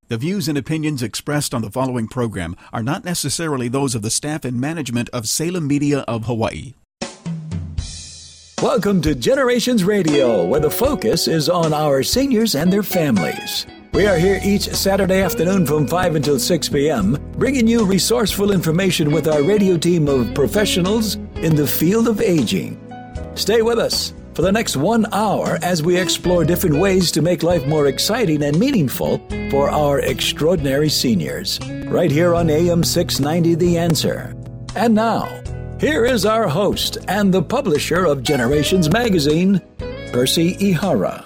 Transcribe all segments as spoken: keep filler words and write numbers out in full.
The views and opinions expressed on the following program are not necessarily those of the staff and management of Salem Media of Hawaii. Welcome to Generations Radio, where the focus is on our seniors and their families. We are here each Saturday afternoon from five until six p.m., bringing you resourceful information with our radio team of professionals in the field of aging. Stay with us for the next one hour as we explore different ways to make life more exciting and meaningful for our extraordinary seniors. Right here on A M six ninety The Answer. And now, here is our host and the publisher of Generations Magazine, Percy Ihara.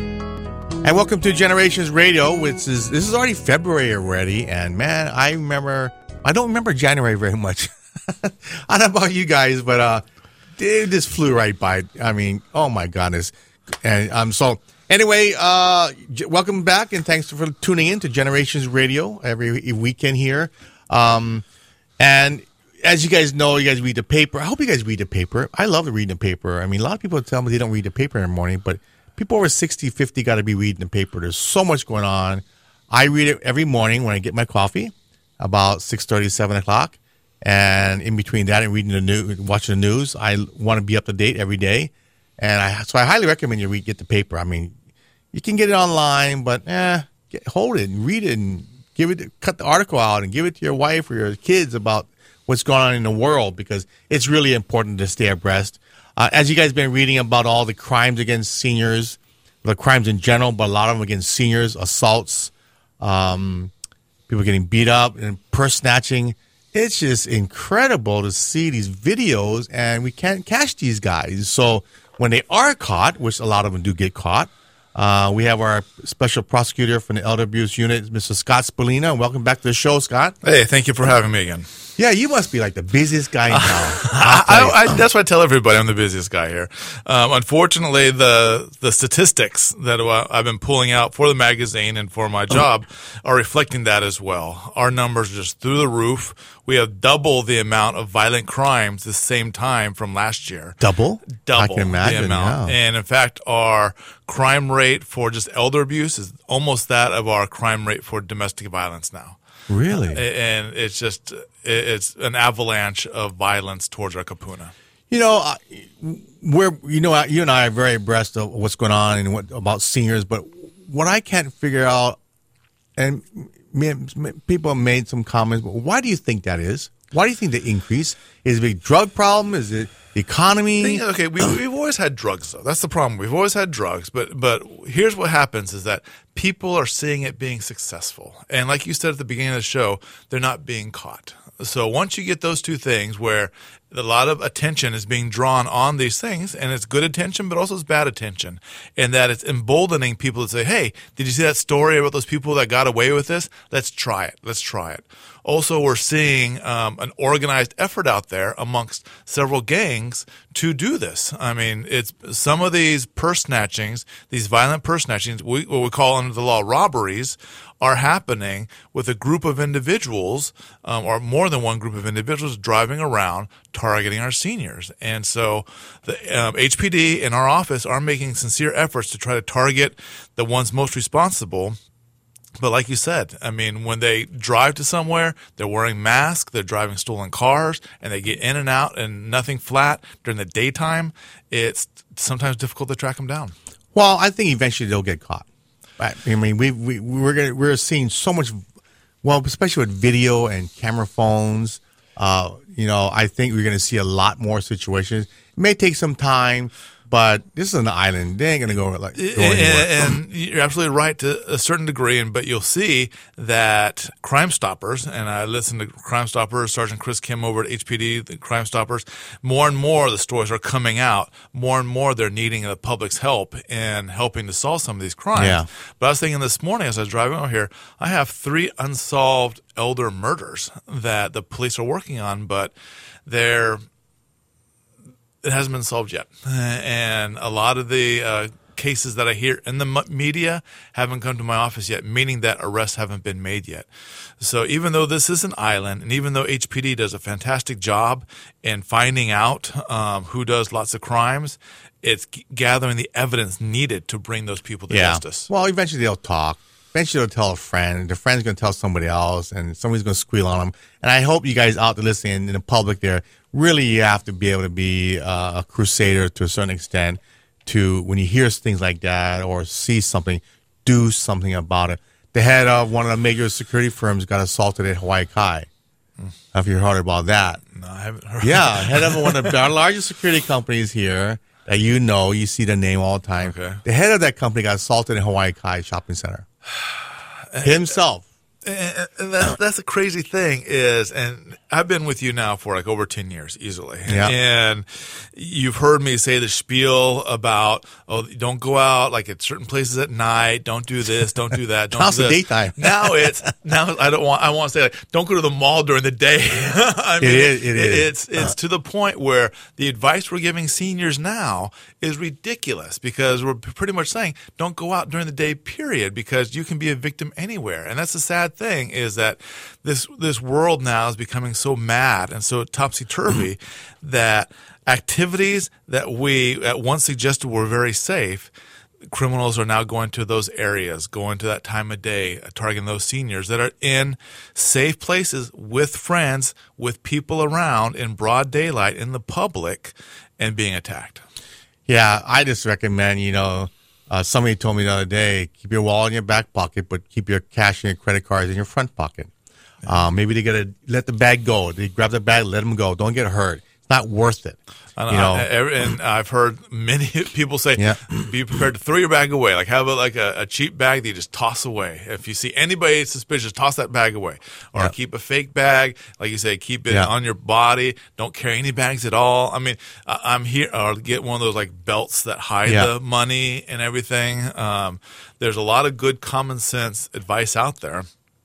And welcome to Generations Radio, which is, this is already February already, and man, I remember, I don't remember January very much. I don't know about you guys, but uh, it just flew right by. I mean, oh my goodness. And um, so anyway, uh, j- welcome back, and thanks for tuning in to Generations Radio every weekend here. Um, and as you guys know, you guys read the paper. I hope you guys read the paper. I love reading the paper. I mean, a lot of people tell me they don't read the paper in the morning, but people over sixty, fifty got to be reading the paper. There's so much going on. I read it every morning when I get my coffee, about six thirty, seven o'clock. And in between that and reading the news, watching the news, I want to be up to date every day. And I, so I highly recommend you read, get the paper. I mean, you can get it online, but eh, get, hold it and read it and give it, cut the article out and give it to your wife or your kids about what's going on in the world, because it's really important to stay abreast. Uh, as you guys have been reading about all the crimes against seniors, the crimes in general, but a lot of them against seniors, assaults, um, people getting beat up, and purse snatching. It's just incredible to see these videos, and we can't catch these guys. So when they are caught, which a lot of them do get caught, uh, we have our special prosecutor from the Elder Abuse Unit, Mister Scott Spallina. Welcome back to the show, Scott. Hey, thank you for having me again. Yeah, you must be like the busiest guy in town. I, I, I, that's what I tell everybody. I'm the busiest guy here. Um, unfortunately, the the statistics that I've been pulling out for the magazine and for my job are reflecting that as well. Our numbers are just through the roof. We have double the amount of violent crimes the same time from last year. Double? Double I can imagine, the amount. Yeah. And in fact, our crime rate for just elder abuse is almost that of our crime rate for domestic violence now. Really? And it's just, it's an avalanche of violence towards our kapuna. You know, we're, you know, you and I are very abreast of what's going on and what about seniors, but what I can't figure out, and people have made some comments, but why do you think that is? Why do you think the increase? Is it a drug problem? Is it the economy? Okay, we, we've always had drugs, though. That's the problem. We've always had drugs, but but here's what happens is that people are seeing it being successful. And like you said at the beginning of the show, they're not being caught. So once you get those two things where a lot of attention is being drawn on these things, and it's good attention, but also it's bad attention, and that it's emboldening people to say, hey, did you see that story about those people that got away with this? Let's try it. Let's try it. Also, we're seeing um, an organized effort out there amongst several gangs to do this. I mean, it's some of these purse snatchings, these violent purse snatchings, we, what we call under the law robberies, are happening with a group of individuals, um, or more than one group of individuals driving around targeting our seniors. And so the um, H P D and our office are making sincere efforts to try to target the ones most responsible. But like you said, I mean, when they drive to somewhere, they're wearing masks, they're driving stolen cars, and they get in and out and nothing flat during the daytime, it's sometimes difficult to track them down. Well, I think eventually they'll get caught. I mean, we we we're gonna, we're seeing so much, well, especially with video and camera phones. Uh, you know, I think we're going to see a lot more situations. It may take some time, but this is an island. They ain't going to go like go anywhere. And, and you're absolutely right to a certain degree. And but you'll see that Crime Stoppers, and I listen to Crime Stoppers, Sergeant Chris Kim over at H P D, the Crime Stoppers. More and more the stories are coming out. More and more they're needing the public's help in helping to solve some of these crimes. Yeah. But I was thinking this morning as I was driving over here, I have three unsolved elder murders that the police are working on, but they're it hasn't been solved yet. And a lot of the uh, cases that I hear in the media haven't come to my office yet, meaning that arrests haven't been made yet. So even though this is an island, and even though H P D does a fantastic job in finding out um, who does lots of crimes, it's gathering the evidence needed to bring those people to yeah. justice. Well, eventually they'll talk. eventually they'll tell a friend, and the friend's going to tell somebody else, and somebody's going to squeal on them. And I hope you guys out there listening in the public there, really you have to be able to be uh, a crusader to a certain extent to, when you hear things like that or see something, do something about it. The head of one of the major security firms got assaulted at Hawaii Kai. Have you heard about that? No, I haven't heard. Yeah, head of one of our largest security companies here that you know, you see the name all the time. Okay. The head of that company got assaulted in Hawaii Kai Shopping Center. Himself. And, and that's, that's the crazy thing is, and I've been with you now for like over ten years easily. Yeah. And you've heard me say the spiel about, oh, don't go out like at certain places at night. Don't do this. Don't do that. Don't Now do it's this. daytime. Now it's, now I don't want, I want to say like, don't go to the mall during the day. I mean, It is, it is. It's, it's to the point where the advice we're giving seniors now is ridiculous because we're pretty much saying don't go out during the day, period, because you can be a victim anywhere. And that's the sad thing is that this this world now is becoming so mad and so topsy-turvy that activities that we at once suggested were very safe, criminals are now going to those areas, going to that time of day, targeting those seniors that are in safe places with friends, with people around in broad daylight in the public and being attacked. Yeah, I just recommend, you know, uh, somebody told me the other day, keep your wallet in your back pocket, but keep your cash and your credit cards in your front pocket. Uh, maybe they got to let the bag go. They grab the bag, let them go. Don't get hurt. It's not worth it. I know, you know? I- I- and I've heard many people say, Yeah. be prepared to throw your bag away. Like, how about like a, a cheap bag that you just toss away? If you see anybody suspicious, toss that bag away. Or Yeah. keep a fake bag. Like you say, keep it Yeah. on your body. Don't carry any bags at all. I mean, I- I'm here, or get one of those like belts that hide Yeah. the money and everything. Um, there's a lot of good common sense advice out there.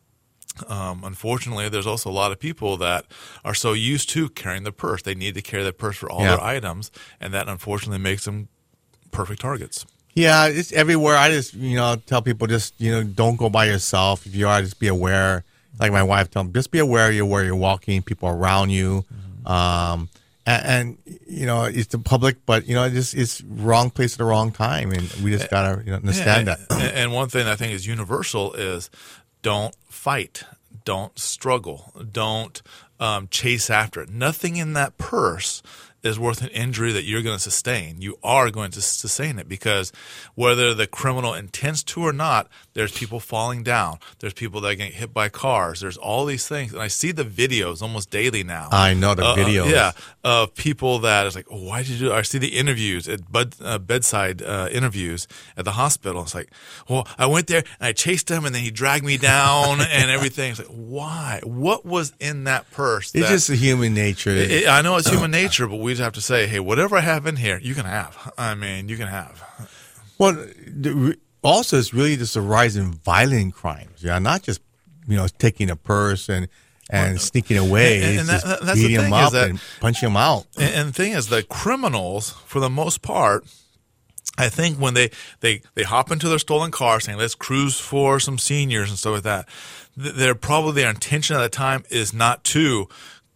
Um, unfortunately, there's also a lot of people that are so used to carrying the purse. They need to carry the purse for all Yeah. their items, and that unfortunately makes them perfect targets. Yeah, it's everywhere. I just, you know, tell people just, you know, don't go by yourself. If you are, just be aware. Like my wife tells me, just be aware of where you're walking, people around you. Mm-hmm. Um, and, and, you know, it's the public, but, you know, it's, it's wrong place at the wrong time. And we just got to you know, understand Yeah, that. and, and one thing I think is universal is don't fight, don't struggle, don't um, chase after it. Nothing in that purse is worth an injury that you're going to sustain. You are going to sustain it because whether the criminal intends to or not, there's people falling down. There's people that get hit by cars. There's all these things. And I see the videos almost daily now. I know the Uh, videos. yeah, of people that is like, oh, why did you do it? I see the interviews, at bud, uh, bedside uh, interviews at the hospital. It's like, well, I went there and I chased him and then he dragged me down and everything. It's like, why? What was in that purse? It's that- just a human nature. it- it- I know it's human nature, but we just have to say, hey, whatever I have in here, you can have. I mean, you can have. Well, the, also, it's really just a rise in violent crimes. Yeah, not just you know taking a purse and and sneaking away. And- and it's that- just that's the beating them thing is up that- and punching them out. And, and the thing is, the criminals, for the most part, I think when they, they, they hop into their stolen car saying, let's cruise for some seniors and stuff like that, th- they're probably, their intention at the time is not to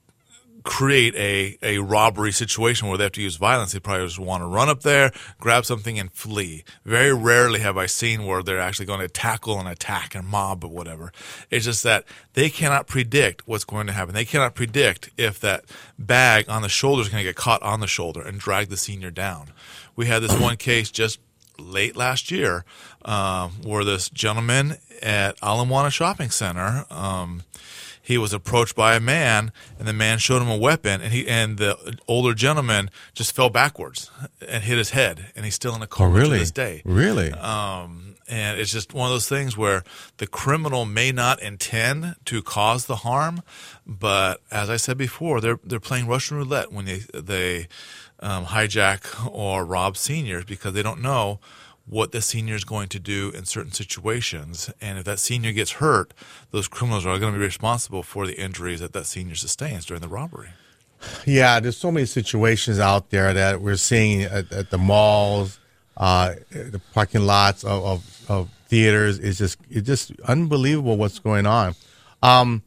create a, a robbery situation where they have to use violence. They probably just want to run up there, grab something, and flee. Very rarely have I seen where they're actually going to tackle and attack and mob or whatever. It's just that they cannot predict what's going to happen. They cannot predict if that bag on the shoulder is going to get caught on the shoulder and drag the senior down. We had this one case just late last year um, where this gentleman at Ala Moana Shopping Center, um, he was approached by a man, and the man showed him a weapon, and he and the older gentleman just fell backwards and hit his head, and he's still in a Oh, coma really? to this day. Really? Um, and it's just one of those things where the criminal may not intend to cause the harm, but as I said before, they're they're playing Russian roulette when they they um, hijack or rob seniors because they don't know what the senior is going to do in certain situations. And if that senior gets hurt, those criminals are going to be responsible for the injuries that that senior sustains during the robbery. Yeah, there's so many situations out there that we're seeing at, at the malls, uh, the parking lots of, of, of theaters. It's just it's just unbelievable what's going on. Um,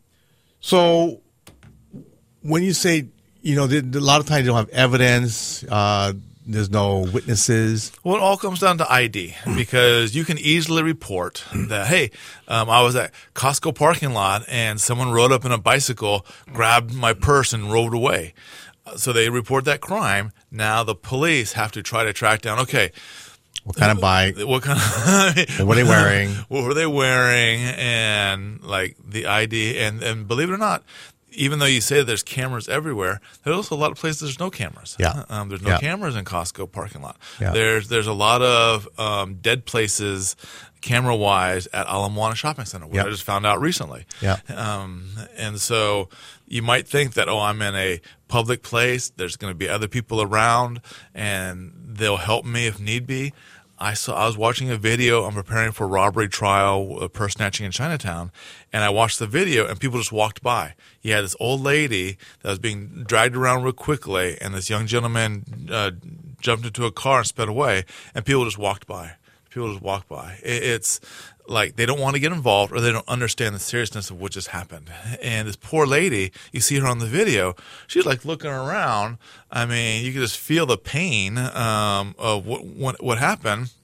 so when you say, you know, they, a lot of times they don't have evidence, uh, there's no witnesses. Well, it all comes down to I D because you can easily report that, hey, um, I was at Costco parking lot and someone rode up in a bicycle, grabbed my purse and rode away. So they report that crime. Now the police have to try to track down, okay, What kind of bike? what kind of, What were they wearing? What were they wearing? And like the I D. And, and believe it or not, even though you say there's cameras everywhere, there's also a lot of places there's no cameras. Yeah. Um, there's no Yeah. cameras in Costco parking lot. Yeah. There's there's a lot of um, dead places camera-wise at Ala Moana Shopping Center, which Yeah. I just found out recently. Yeah. Um, and so you might think that, oh, I'm in a public place. There's going to be other people around, and they'll help me if need be. I saw. I was watching a video. I'm preparing for a robbery trial, a purse snatching in Chinatown, and I watched the video, and people just walked by. You had this old lady that was being dragged around real quickly, and this young gentleman uh, jumped into a car and sped away, and people just walked by. People just walked by. It, it's like they don't want to get involved, or they don't understand the seriousness of what just happened. And this poor lady, you see her on the video, she's like looking around. I mean, you could just feel the pain um, of what, what what happened,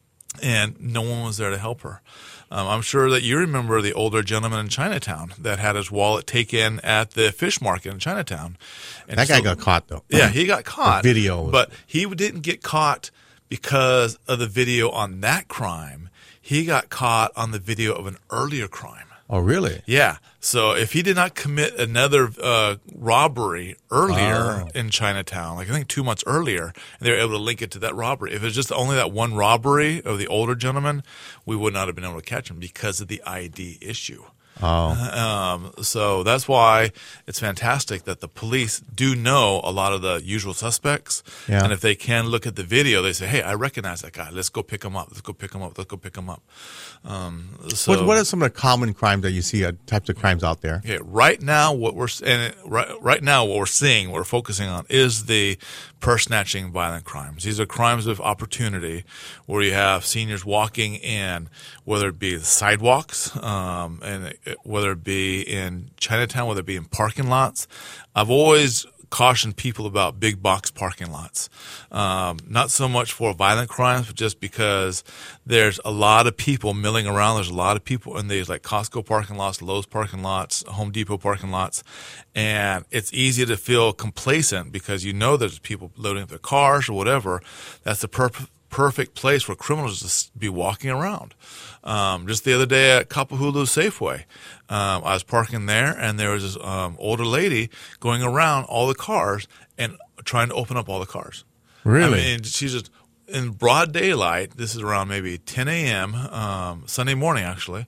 and no one was there to help her. Um, I'm sure that you remember the older gentleman in Chinatown that had his wallet taken at the fish market in Chinatown. And That guy so- got caught, though. Yeah, he got caught. The video was- But he didn't get caught because of the video on that crime. He got caught on the video of an earlier crime. Oh, really? Yeah. So if he did not commit another uh, robbery earlier Oh. in Chinatown, like I think two months earlier, and they were able to link it to that robbery. If it was just only that one robbery of the older gentleman, we would not have been able to catch him because of the I D issue. Oh. Um, so that's why it's fantastic that the police do know a lot of the usual suspects. Yeah. And if they can look at the video, they say, hey, I recognize that guy. Let's go pick him up. Let's go pick him up. Let's go pick him up. Um, so What, what are some of the common crimes that you see, uh, types of crimes out there? Okay, right now, what we're and right, right now what we're seeing, what we're focusing on, is the purse snatching violent crimes. These are crimes of opportunity, where you have seniors walking in, whether it be the sidewalks, um, and it, whether it be in Chinatown, whether it be in parking lots. I've always caution people about big box parking lots. Um, not so much for violent crimes, but just because there's a lot of people milling around. There's a lot of people in these like Costco parking lots, Lowe's parking lots, Home Depot parking lots. And it's easy to feel complacent because you know there's people loading up their cars or whatever. That's the purpose. Perfect place for criminals to s- be walking around. Um, just the other day at Kapahulu Safeway, um, I was parking there, and there was this um, older lady going around all the cars and trying to open up all the cars. Really? I mean, she's just in broad daylight. This is around maybe ten a.m. Um, Sunday morning, actually.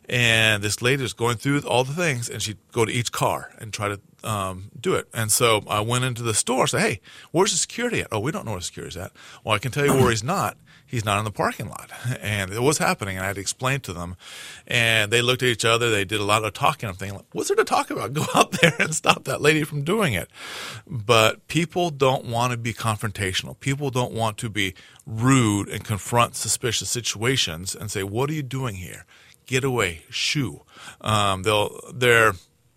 And this lady was going through all the things, and she'd go to each car and try to um, do it. And so I went into the store and said, hey, where's the security at? Oh, we don't know where the security's at. Well, I can tell you where he's not. He's not in the parking lot. And it was happening, and I had to explain to them. And they looked at each other. They did a lot of talking. I'm thinking, like, what's there to talk about? Go out there and stop that lady from doing it. But people don't want to be confrontational. People don't want to be rude and confront suspicious situations and say, what are you doing here? Get away. Shoo. Um, they'll, they're,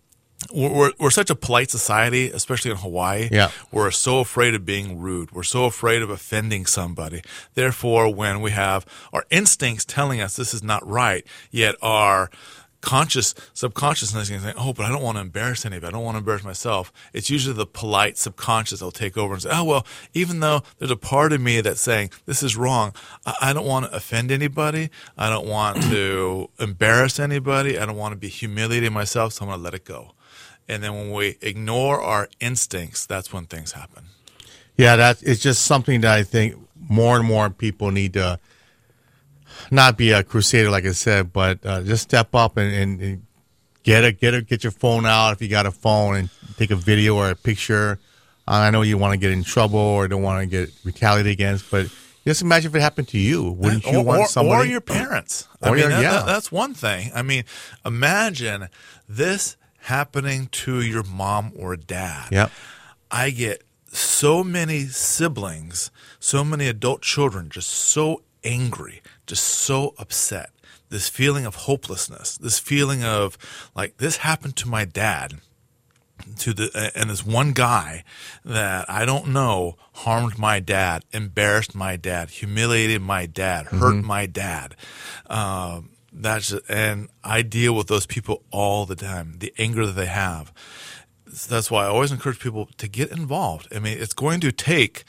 we're, we're such a polite society, especially in Hawaii. Yeah. We're so afraid of being rude. We're so afraid of offending somebody. Therefore, when we have our instincts telling us this is not right, yet our conscious subconsciousness is saying, oh, but I don't want to embarrass anybody. I don't want to embarrass myself. It's usually the polite subconscious that will take over and say, oh, well, even though there's a part of me that's saying this is wrong, I, I don't want to offend anybody. I don't want to embarrass anybody. I don't want to be humiliating myself, so I'm going to let it go. And then when we ignore our instincts, that's when things happen. Yeah, that it's just something that I think more and more people need to not be a crusader, like I said, but uh, just step up and, and, and get a get a get your phone out if you got a phone and take a video or a picture. Uh, I know you want to get in trouble or don't want to get retaliated against, but just imagine if it happened to you. Wouldn't you or, want or, somebody? or your parents? Or I mean, your- that, yeah. that- that's one thing. I mean, imagine this happening to your mom or dad. Yep. I get so many siblings, so many adult children, just so angry, just so upset. This feeling of hopelessness, this feeling of like, this happened to my dad. to the and this one guy that I don't know harmed my dad, embarrassed my dad, humiliated my dad, hurt Mm-hmm. my dad. Um, that's and I deal with those people all the time. The anger that they have. So that's why I always encourage people to get involved. I mean, it's going to take.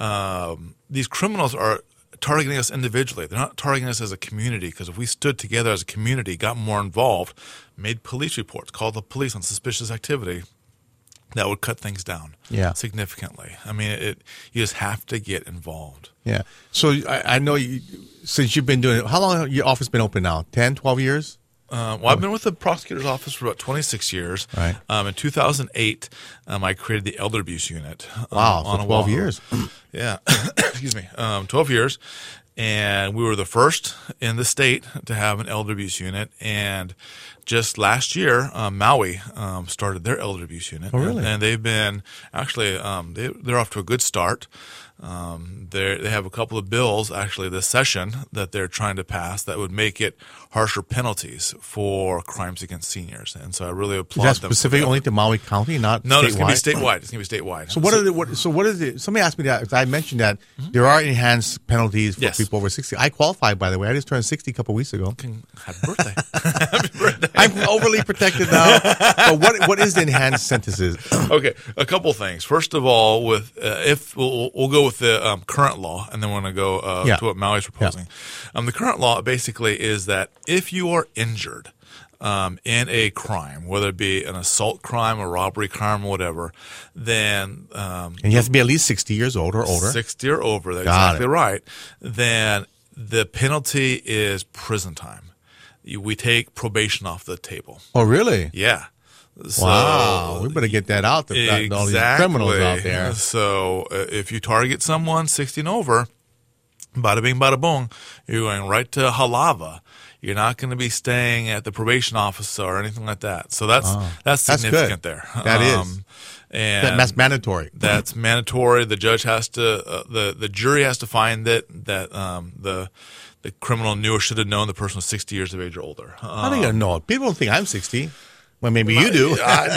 Um, these criminals are targeting us individually. They're not targeting us as a community, because if we stood together as a community, got more involved, made police reports, called the police on suspicious activity, that would cut things down Yeah. significantly. I mean, it. You just have to get involved. Yeah. So I, I know you, since you've been doing it, how long has your office been open now? ten, twelve years? Uh, well, I've been with the prosecutor's office for about twenty-six years. Right. Um, in two thousand eight, um, I created the elder abuse unit. um, Wow, on for twelve Oahu. years. Yeah. Excuse me. Um, twelve years. And we were the first in the state to have an elder abuse unit. And just last year, um, Maui um, started their elder abuse unit. Oh, really? And, and they've been actually um, they, they're off to a good start. Um, they they have a couple of bills actually this session that they're trying to pass that would make it harsher penalties for crimes against seniors, and so I really Is applaud that them. specific for that. only to Maui County, not No, it's going statewide? to be statewide. It's going to be statewide. So what are the, what, so what is it? Somebody asked me that, 'cause I mentioned that there are enhanced penalties for Yes. people over sixty. I qualify, by the way. I just turned sixty a couple weeks ago. Happy birthday! Happy birthday! I'm overly protected now. But what what is the enhanced sentences? Okay, a couple things. First of all, with uh, if we'll, we'll go with the um, current law, and then we're going to go uh, Yeah. to what Maui's proposing. Um, the current law basically is that if you are injured um, in a crime, whether it be an assault crime, a robbery crime, or whatever, then um, And you have to be at least sixty years old or older. sixty or over, that's Got exactly it. right, then the penalty is prison time. You, we take probation off the table. Oh, really? Yeah. So, Wow. We better get that out to exactly. all these criminals out there. So uh, if you target someone sixty and over, bada bing, bada boom, you're going right to halava. You're not going to be staying at the probation office or anything like that. So that's that's That's significant good. there. That is. And That- That's mandatory. that's mandatory. The judge has to, uh, the the jury has to find that that um, the the criminal knew or should have known the person was sixty years of age or older. How do you know? People don't think I'm sixty. Well, maybe you do. I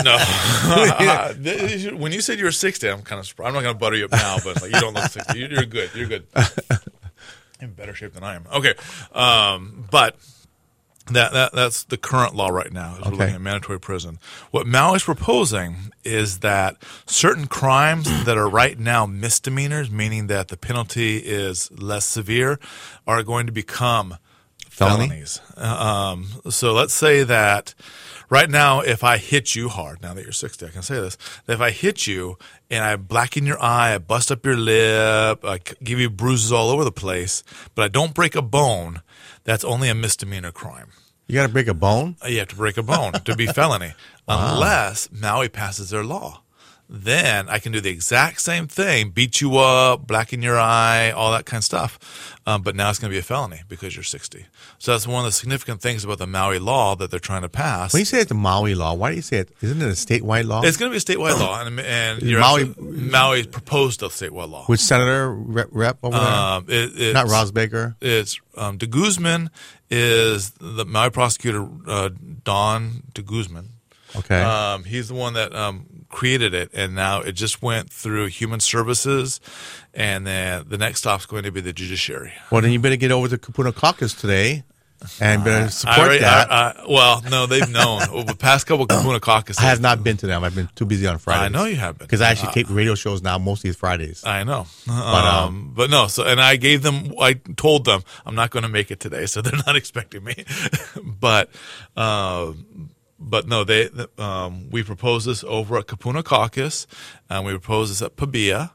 know. When you said you were sixty, I'm kind of surprised. I'm not going to butter you up now, but it's like, you don't look sixty. You're, you're good. You're good. In better shape than I am. Okay, um, but that, that that's the current law right now. Is we're Okay. looking at mandatory prison. What Mao is proposing is that certain crimes that are right now misdemeanors, meaning that the penalty is less severe, are going to become Felony? felonies. Um, so let's say that right now, if I hit you hard, now that you're sixty, I can say this, that if I hit you and I blacken your eye, I bust up your lip, I c- give you bruises all over the place, but I don't break a bone, that's only a misdemeanor crime. You got to break a bone? You have to break a bone to be felony, unless Maui passes their law. Then I can do the exact same thing, beat you up, blacken your eye, all that kind of stuff. Um, but now it's going to be a felony because you're sixty. So that's one of the significant things about the Maui law that they're trying to pass. When you say it's a Maui law, why do you say it? Isn't it a statewide law? It's going to be a statewide law, and, and you're Maui- Maui Maui proposed a statewide law. Which senator rep, rep over there? Um, it, it's, Not Ross Baker. It's um, De Guzman is the Maui prosecutor, uh, Don De Guzman. Okay. Um, he's the one that um, created it, and now it just went through Human Services, and then the next stop's going to be the judiciary. well, then you better get over to Kapuna Caucus today and better support I already- that. I, I, well, no, they've known over the past couple of Kapuna caucuses. I have not been to them. I've been too busy on Fridays. I know you have been. Because I actually tape radio shows now, mostly Fridays. I know, But, um, um, but no. So, and I gave them. I told them I'm not going to make it today, so they're not expecting me. but, uh, but no, they. Um, we proposed this over at Kapuna Caucus, and we proposed this at Pabia.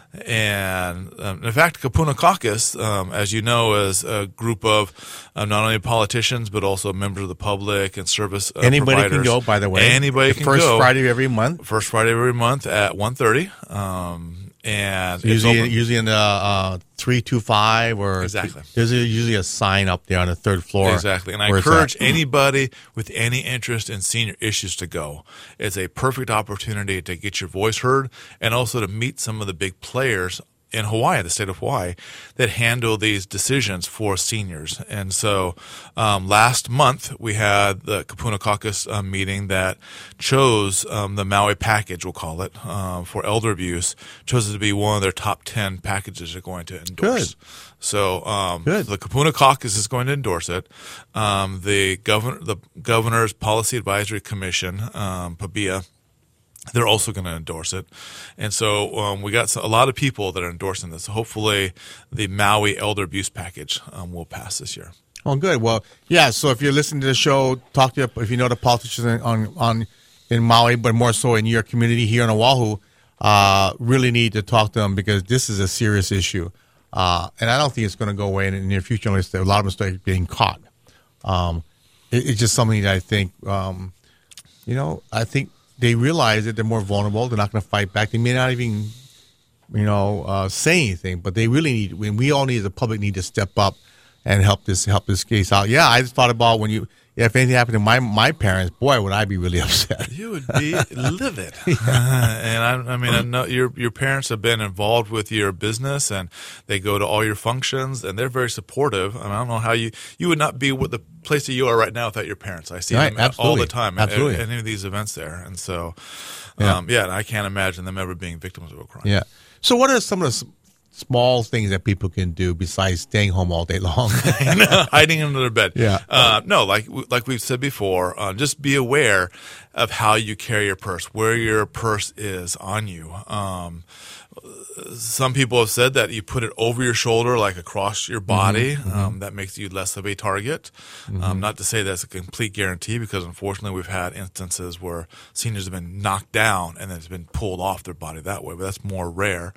And um, in fact, Kapuna Caucus, um, as you know, is a group of uh, not only politicians but also members of the public and service uh, Anybody providers. can go, by the way. Anybody The can first go. Friday of every month. First Friday of every month at one thirty. Um, and it's Usually, open- usually in the uh, three two five or Exactly. There's a, usually a sign up there on the third floor. Exactly. And I where it's encourage at. anybody with any interest in senior issues to go. It's a perfect opportunity to get your voice heard and also to meet some of the big players in Hawaii, the state of Hawaii, that handle these decisions for seniors. And so um, last month we had the Kapuna Caucus uh, meeting that chose um, the Maui package, we'll call it, uh, for elder abuse, chose it to be one of their top ten packages they're going to endorse. Good. So um, Good. the Kapuna Caucus is going to endorse it. Um, the governor, the Governor's Policy Advisory Commission, um, P A B I A, they're also going to endorse it. And so um, we got a lot of people that are endorsing this. Hopefully the Maui elder abuse package um, will pass this year. Oh, good. Well, yeah. So if you're listening to the show, talk to if you know the politicians on on in Maui, but more so in your community here in Oahu. Uh, really need to talk to them because this is a serious issue, uh, and I don't think it's going to go away in the near future unless a lot of them start being caught. Um, it, it's just something that I think, um, you know, I think they realize that they're more vulnerable. They're not going to fight back. They may not even, you know, uh, say anything, but they really need. When we all need, as a public, need to step up and help this help this case out. Yeah, I just thought about when you, yeah, if anything happened to my my parents, boy, would I be really upset. You would be livid. Yeah. Uh, and I, I mean, I know your your parents have been involved with your business, and they go to all your functions, and they're very supportive. I, mean, I don't know how you you would not be with the place that you are right now without your parents. I see right, them all the absolutely. time at, Absolutely. at any of these events there, and so Yeah. um, yeah, I can't imagine them ever being victims of a crime. Yeah. So, what are some of the s- small things that people can do besides staying home all day long? Hiding under their bed. Yeah. Uh, no, like like we've said before, uh, just be aware of how you carry your purse, where your purse is on you. Um, some people have said that you put it over your shoulder, like across your body. Mm-hmm. Um, that makes you less of a target. Mm-hmm. Um, not to say that's a complete guarantee, because unfortunately we've had instances where seniors have been knocked down and then it's been pulled off their body that way, but that's more rare.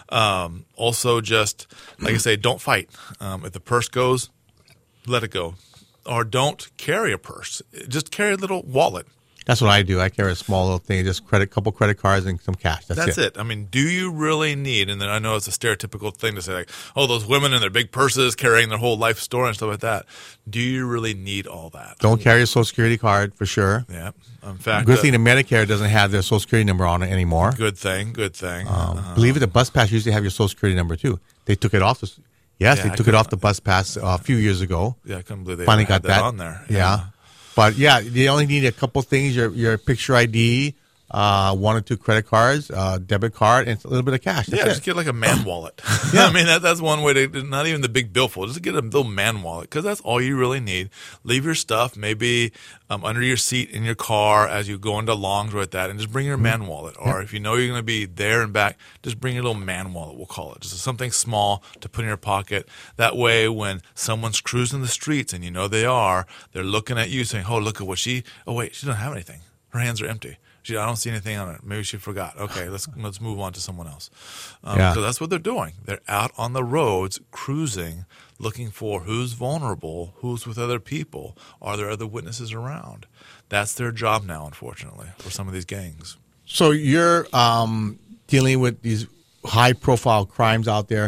Um, also, just like I say, don't fight. Um, if the purse goes, let it go. Or don't carry a purse. Just carry a little wallet. That's what I do. I carry a small little thing, just credit, couple credit cards and some cash. That's, That's it. it. I mean, do you really need, and then I know it's a stereotypical thing to say, like, oh, those women in their big purses carrying their whole life story and stuff like that. Do you really need all that? Don't carry a Social Security card for sure. Yeah. In fact, Good uh, thing the Medicare doesn't have their Social Security number on it anymore. Good thing. Good thing. Um, uh, believe it, the bus pass usually have your Social Security number too. They took it off. The, yes, Yeah, they I took it off couldn't- the bus pass uh, a few years ago. yeah, I couldn't believe they Finally had got that, that on there. Yeah. But yeah, you only need a couple things: your your picture I D, uh, one or two credit cards, uh, debit card, and a little bit of cash. That's Yeah, it. just get like a man wallet. Yeah. I mean, that, that's one way to, not even the big billfold, just get a little man wallet, because that's all you really need. Leave your stuff maybe um, under your seat in your car as you go into longs like that, and just bring your man wallet. Or if you know you're going to be there and back, just bring your little man wallet, we'll call it. Just something small to put in your pocket. That way, when someone's cruising the streets, and you know they are, they're looking at you saying, oh, look at what she, oh, wait, she doesn't have anything. Her hands are empty. She, I don't see anything on her. Maybe she forgot. Okay, let's let's move on to someone else. Um, Yeah. So that's what they're doing. They're out on the roads cruising, looking for who's vulnerable, who's with other people. Are there other witnesses around? That's their job now, unfortunately, for some of these gangs. So you're um, dealing with these high-profile crimes out there.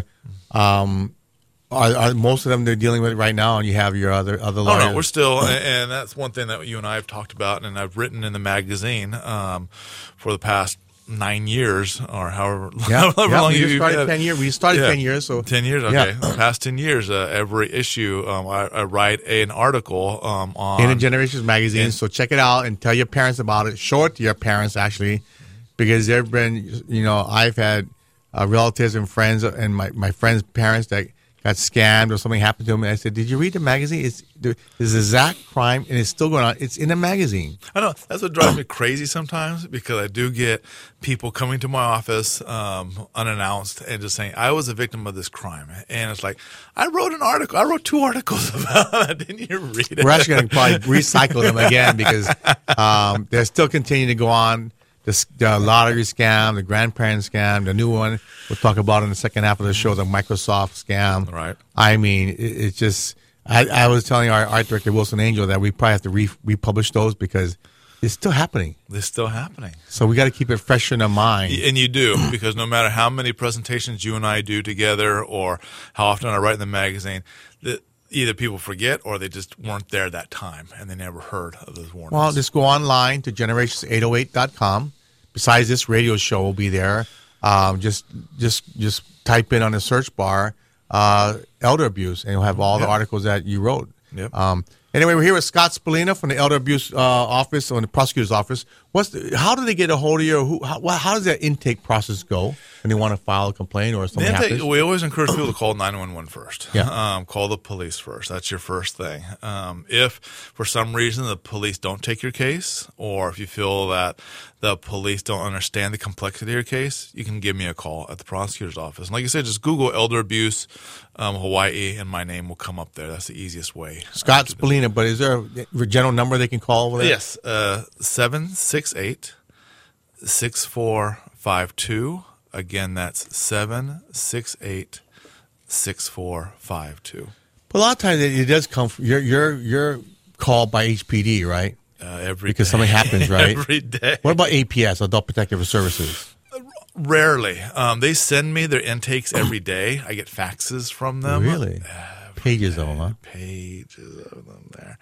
Um, are, are most of them they're dealing with right now, and you have your other other Oh lawyers? no, we're still, and, and that's one thing that you and I have talked about, and I've written in the magazine um, for the past nine years, or however, Yeah, however yeah, long we you just started had- ten years. We started Yeah. ten years, so ten years. Yeah. Okay, the past ten years, uh, every issue, um, I, I write an article um, on in a Generations magazine. in- So check it out and tell your parents about it. Show it to your parents actually, because there've been, you know, I've had uh, relatives and friends and my, my friends' parents that got scammed or something happened to them. And I said, "Did you read the magazine? It's the exact crime, and it's still going on. It's in a magazine." I know that's what drives me crazy sometimes, because I do get people coming to my office um, unannounced and just saying, I was a victim of this crime. And it's like, I wrote an article. I wrote two articles about it. Didn't you read it? We're actually going to probably recycle them again because um, they're still continuing to go on. The, s- the lottery scam, the grandparent scam, the new one we'll talk about in the second half of the show, the Microsoft scam. Right. I mean, it, it's just, I, I was telling our art director, Wilson Angel, that we probably have to re, republish those because it's still happening. It's still happening. So we got to keep it fresh in our mind. And you do, because no matter how many presentations you and I do together, or how often I write in the magazine, that either people forget or they just weren't there that time and they never heard of those warnings. Well, just go online to generations eight oh eight dot com. Besides this radio show will be there. um, just just just type in on the search bar uh, elder abuse, and you'll have all Yep. the articles that you wrote. Yep. Um, anyway, we're here with Scott Spallina from the Elder Abuse uh, Office, or the prosecutor's office. What's the, how do they get a hold of you? Or who, how, how does that intake process go when they want to file a complaint or something The intake- happens? we always encourage people to call nine one one first. Yeah. Um, call the police first. That's your first thing. Um, if for some reason the police don't take your case, or if you feel that the police don't understand the complexity of your case, you can give me a call at the prosecutor's office. And like I said, just Google elder abuse um, Hawaii, and my name will come up there. That's the easiest way. Scott Spallina, but is there a general number they can call over there? Yes, uh, seven six eight, six four five two. Again, that's seven six eight, six four five two. But a lot of times it, it does come from, you're, you're, you're called by H P D, right? Uh, every Because day. something happens, right? Every day. What about A P S, Adult Protective Services? Rarely. Um, they send me their intakes every day. I get faxes from them. Really? Pages of them, huh? Pages of them there.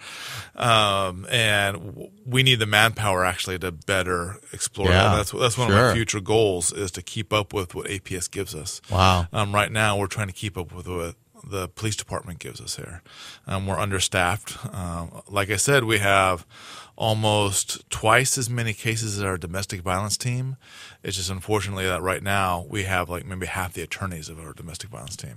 Um, and w- we need the manpower actually to better explore Yeah, that. That's, that's one of sure. my future goals, is to keep up with what A P S gives us. Wow. Um, right now, we're trying to keep up with what the police department gives us here. Um, we're understaffed. Um, like I said, we have almost twice as many cases as our domestic violence team. It's just unfortunately that right now we have like maybe half the attorneys of our domestic violence team.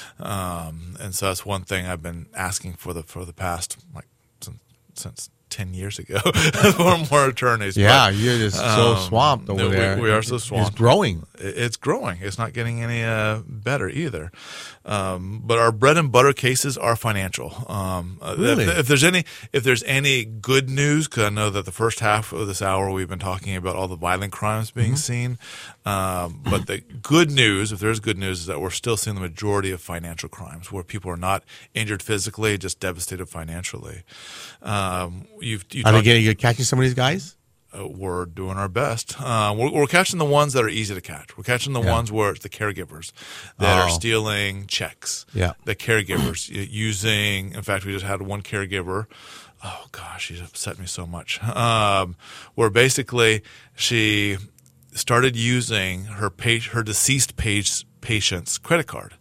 Um, and so that's one thing I've been asking for the for the past like since, since ten years ago for more attorneys. Yeah, But, you're just so um, swamped over we- there. we are so swamped. It's growing. It's growing. It's not getting any uh, better either. Um, but our bread and butter cases are financial. Um, uh, Really? If, if there's any, if there's any good news, because I know that the first half of this hour we've been talking about all the violent crimes being seen. Um, but the good news, if there's good news, is that we're still seeing the majority of financial crimes where people are not injured physically, just devastated financially. Um, you've, you Are they talked- getting, you're catching some of these guys? uh, we're doing our best. Uh, we're, we're catching the ones that are easy to catch. We're catching the Yeah. ones where it's the caregivers that are Oh. stealing checks. Yeah. The caregivers y- using, in fact, we just had one caregiver. Oh gosh, she's upset me so much. Um, where basically she started using her pa- her deceased page, patient's credit card.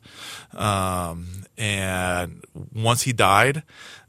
Um, and once he died,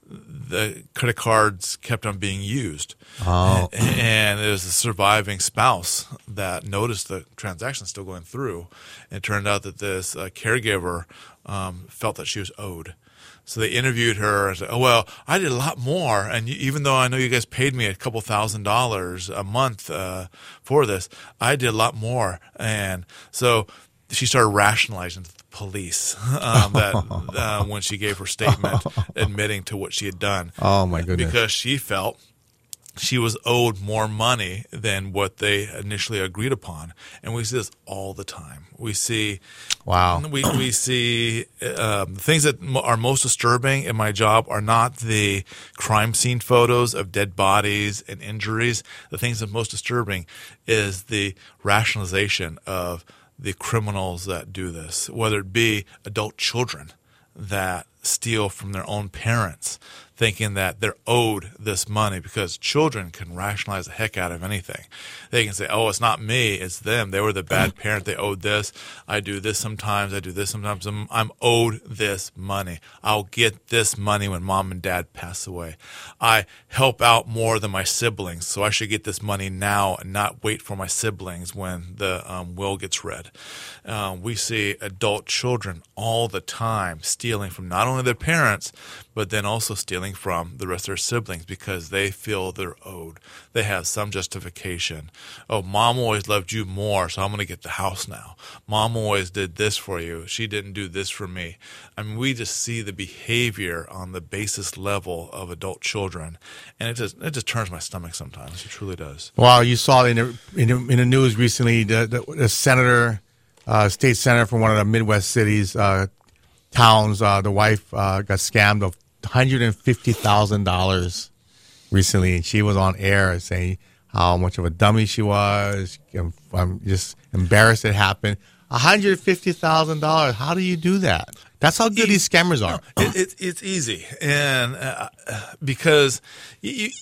the credit cards kept on being used. Oh. And it was a surviving spouse that noticed the transaction still going through. And it turned out that this uh, caregiver um, felt that she was owed. So they interviewed her and said, oh, well, I did a lot more. And you, even though I know you guys paid me a couple thousand dollars a month uh, for this, I did a lot more. And so she started rationalizing to the police um, that uh, when she gave her statement admitting to what she had done. Oh, my goodness. Because she felt she was owed more money than what they initially agreed upon. And we see this all the time. We see Wow. we, we see um, things that mo- are most disturbing in my job are not the crime scene photos of dead bodies and injuries. The things that are most disturbing is the rationalization of the criminals that do this, whether it be adult children that steal from their own parents, thinking that they're owed this money, because children can rationalize the heck out of anything. They can say, oh, it's not me, it's them. They were the bad parent. They owed this. I do this sometimes. I do this sometimes. I'm, I'm owed this money. I'll get this money when mom and dad pass away. I help out more than my siblings, so I should get this money now and not wait for my siblings when the um, will gets read. Um, we see adult children all the time stealing from not only their parents, but then also stealing from the rest of their siblings because they feel they're owed. They have some justification. Oh, mom always loved you more, so I'm going to get the house now. Mom always did this for you. She didn't do this for me. I mean, we just see the behavior on the basis level of adult children, and it just it just turns my stomach sometimes. It truly does. Wow, you saw in the, in the, in the news recently the, the, the senator, uh, state senator from one of the Midwest cities, uh, towns, uh, the wife uh, got scammed of one hundred fifty thousand dollars recently, and she was on air saying how much of a dummy she was. I'm, I'm just embarrassed it happened. one hundred fifty thousand dollars. How do you do that? That's how good these scammers are. It, it, it's easy, and uh, because you,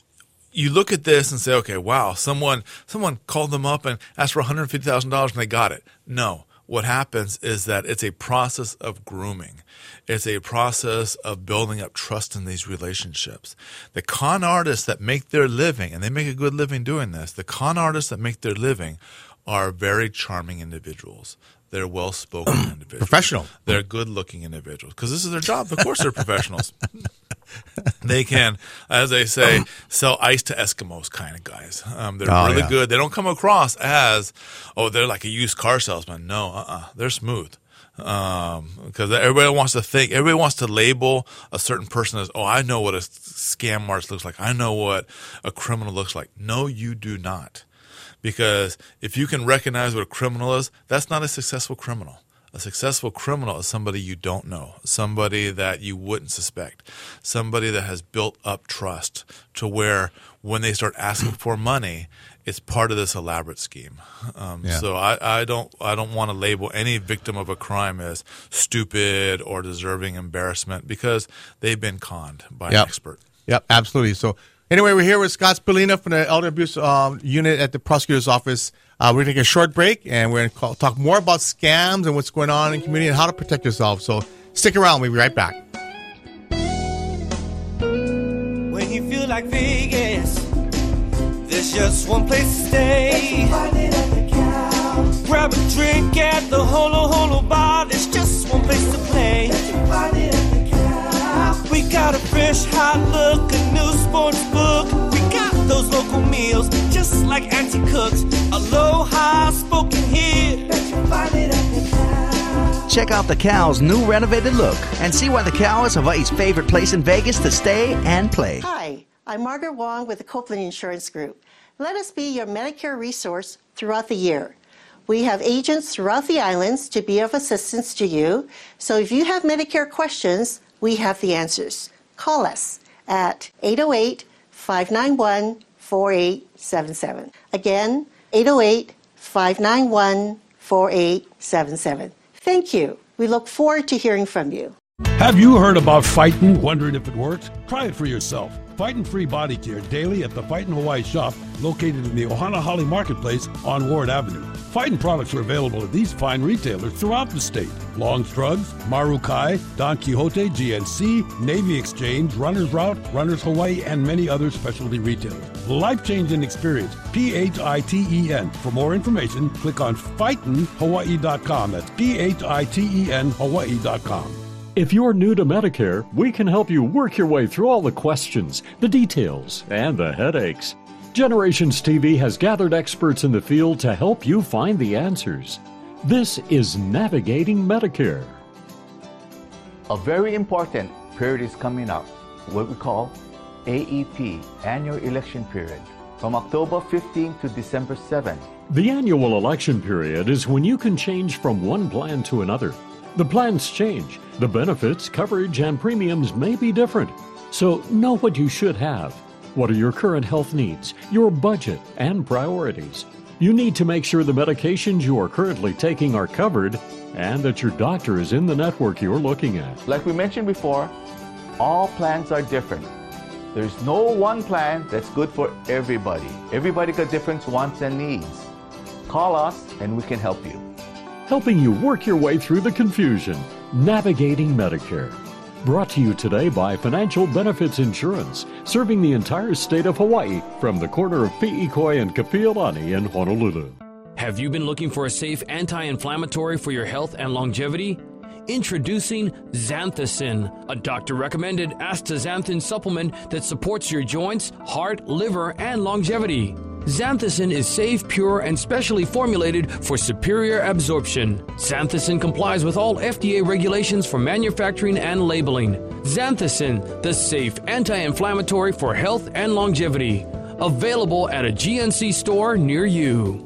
you look at this and say, okay, wow, someone someone called them up and asked for one hundred fifty thousand dollars and they got it. No. What happens is that it's a process of grooming. It's a process of building up trust in these relationships. The con artists that make their living, and they make a good living doing this, the con artists that make their living are very charming individuals. They're well-spoken individuals. Professional. They're good-looking individuals because this is their job. Of course they're professionals. They can, as they say, sell ice to Eskimos kind of guys. Um, they're Oh, really yeah. good. They don't come across as, oh, they're like a used car salesman. No, uh-uh. They're smooth. Um, because everybody wants to think, everybody wants to label a certain person as, oh, I know what a scam artist looks like. I know what a criminal looks like. No, you do not. Because if you can recognize what a criminal is, that's not a successful criminal. A successful criminal is somebody you don't know, somebody that you wouldn't suspect, somebody that has built up trust to where when they start asking for money, it's part of this elaborate scheme. Um, Yeah. So I, I don't I don't want to label any victim of a crime as stupid or deserving embarrassment because they've been conned by Yep. an expert. Yep, absolutely. So anyway, we're here with Scott Spallina from the Elder Abuse um, Unit at the Prosecutor's Office. Uh, we're going to take a short break, and we're going to talk more about scams and what's going on in the community and how to protect yourself. So stick around. We'll be right back. When you feel like Vegas, there's just one place to stay. Grab a drink at the Holo Holo Bar. There's just one place to play. We got a fresh, hot look, a new sports book. We got those local meals, just like Auntie cooks. Aloha spoken here. Check out the Cow's new renovated look and see why the Cow is Hawaii's favorite place in Vegas to stay and play. Hi, I'm Margaret Wong with the Copeland Insurance Group. Let us be your Medicare resource throughout the year. We have agents throughout the islands to be of assistance to you. So if you have Medicare questions, we have the answers. Call us at eight oh eight, five nine one, four eight seven seven. Again, eight oh eight, five nine one, four eight seven seven. Thank you. We look forward to hearing from you. Have you heard about Fightin'? Wondering if it works? Try it for yourself. Fightin' Free Body Care daily at the Fightin' Hawaii shop located in the Ohana Holly Marketplace on Ward Avenue. Fightin' products are available at these fine retailers throughout the state. Long Strugs, Marukai, Don Quixote, G N C, Navy Exchange, Runner's Route, Runner's Hawaii, and many other specialty retailers. Life-changing experience. P H I T E N. For more information, click on fightin hawaii dot com. That's P H I T E N Hawaii dot com. If you're new to Medicare, we can help you work your way through all the questions, the details, and the headaches. Generations T V has gathered experts in the field to help you find the answers. This is Navigating Medicare. A very important period is coming up, what we call A E P, Annual Election Period, from October fifteenth to December seventh. The annual election period is when you can change from one plan to another. The plans change. The benefits, coverage, and premiums may be different. So know what you should have. What are your current health needs, your budget, and priorities? You need to make sure the medications you are currently taking are covered and that your doctor is in the network you're looking at. Like we mentioned before, all plans are different. There's no one plan that's good for everybody. Everybody got different wants and needs. Call us and we can help you. Helping you work your way through the confusion. Navigating Medicare. Brought to you today by Financial Benefits Insurance, serving the entire state of Hawaii from the corner of Pi'ikoi and Kapiolani in Honolulu. Have you been looking for a safe anti-inflammatory for your health and longevity? Introducing Xanthicin, a doctor-recommended astaxanthin supplement that supports your joints, heart, liver, and longevity. Xanthicin is safe, pure, and specially formulated for superior absorption. Xanthicin complies with all F D A regulations for manufacturing and labeling. Xanthicin, the safe anti-inflammatory for health and longevity. Available at a G N C store near you.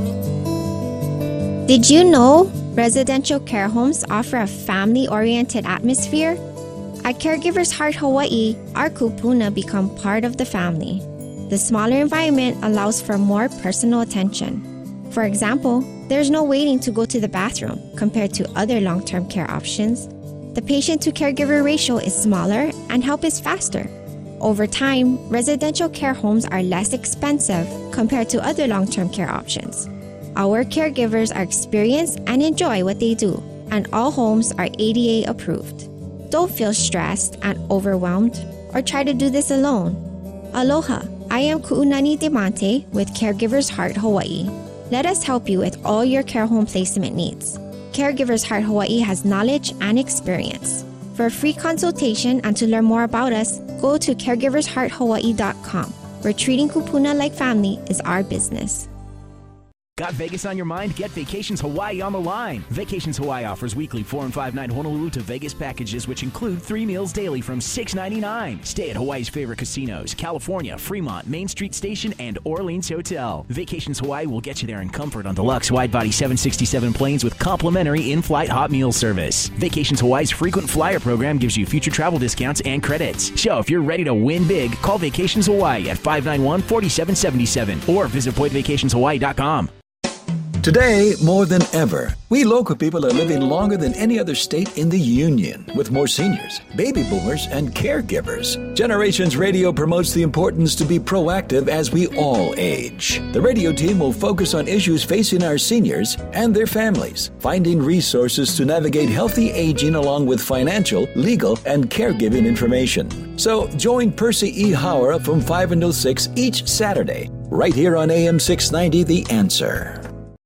Did you know residential care homes offer a family-oriented atmosphere? At Caregivers Heart Hawaii, our kupuna become part of the family. The smaller environment allows for more personal attention. For example, there's no waiting to go to the bathroom compared to other long-term care options. The patient-to-caregiver ratio is smaller and help is faster. Over time, residential care homes are less expensive compared to other long-term care options. Our caregivers are experienced and enjoy what they do, and all homes are A D A approved. Don't feel stressed and overwhelmed or try to do this alone. Aloha, I am Ku'unani Demonte with Caregivers Heart Hawaii. Let us help you with all your care home placement needs. Caregivers Heart Hawaii has knowledge and experience. For a free consultation and to learn more about us, go to caregivers heart hawaii dot com, where treating kupuna like family is our business. Got Vegas on your mind? Get Vacations Hawaii on the line. Vacations Hawaii offers weekly four and five night Honolulu to Vegas packages, which include three meals daily from six ninety-nine. Stay at Hawaii's favorite casinos: California, Fremont, Main Street Station, and Orleans Hotel. Vacations Hawaii will get you there in comfort on deluxe wide-body seven sixty-seven planes with complimentary in-flight hot meal service. Vacations Hawaii's frequent flyer program gives you future travel discounts and credits. So if you're ready to win big, call Vacations Hawaii at five nine one, four seven seven seven or visit point vacations hawaii dot com. Today, more than ever, we local people are living longer than any other state in the Union, with more seniors, baby boomers, and caregivers. Generations Radio promotes the importance to be proactive as we all age. The radio team will focus on issues facing our seniors and their families, finding resources to navigate healthy aging along with financial, legal, and caregiving information. So join Percy E. Howard from five until six each Saturday, right here on A M six ninety The Answer.